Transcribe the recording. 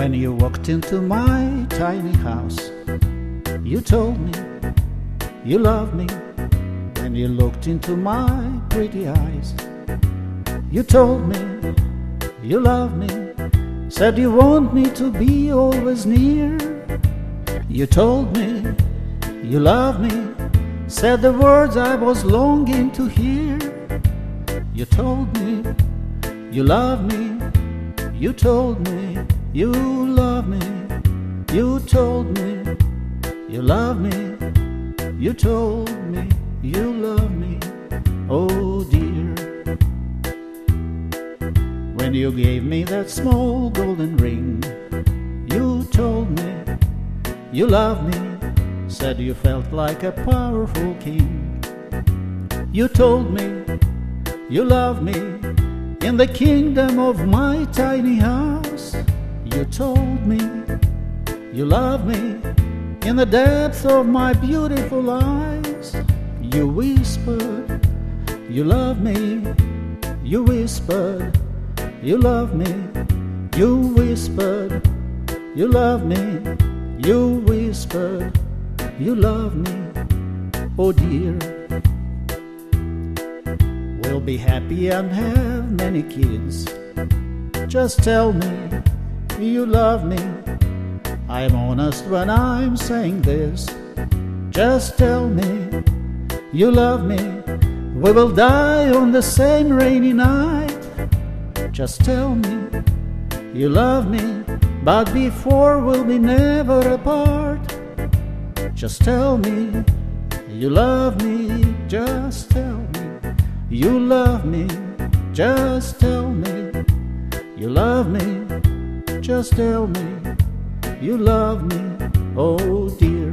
When you walked into my tiny house, you told me you loved me. When you looked into my pretty eyes, you told me you loved me. Said you want me to be always near. You told me you loved me. Said the words I was longing to hear. You told me you loved me. You told me you love me. You told me you love me. You told me you love me. Oh dear. When you gave me that small golden ring, you told me you loved me. Said you felt like a powerful king. You told me you loved me. In the kingdom of my tiny house, you told me you love me. In the depths of my beautiful eyes, you whispered you love me. You whispered you love me. You whispered you love me. You whispered you love me. Oh dear. We'll be happy and have many kids. Just tell me you love me. I'm honest when I'm saying this. Just tell me you love me. We will die on the same rainy night. Just tell me you love me. But before we'll be never apart. Just tell me you love me. Just tell me you love me. Just tell me you love me. Just tell me you love me. Oh dear.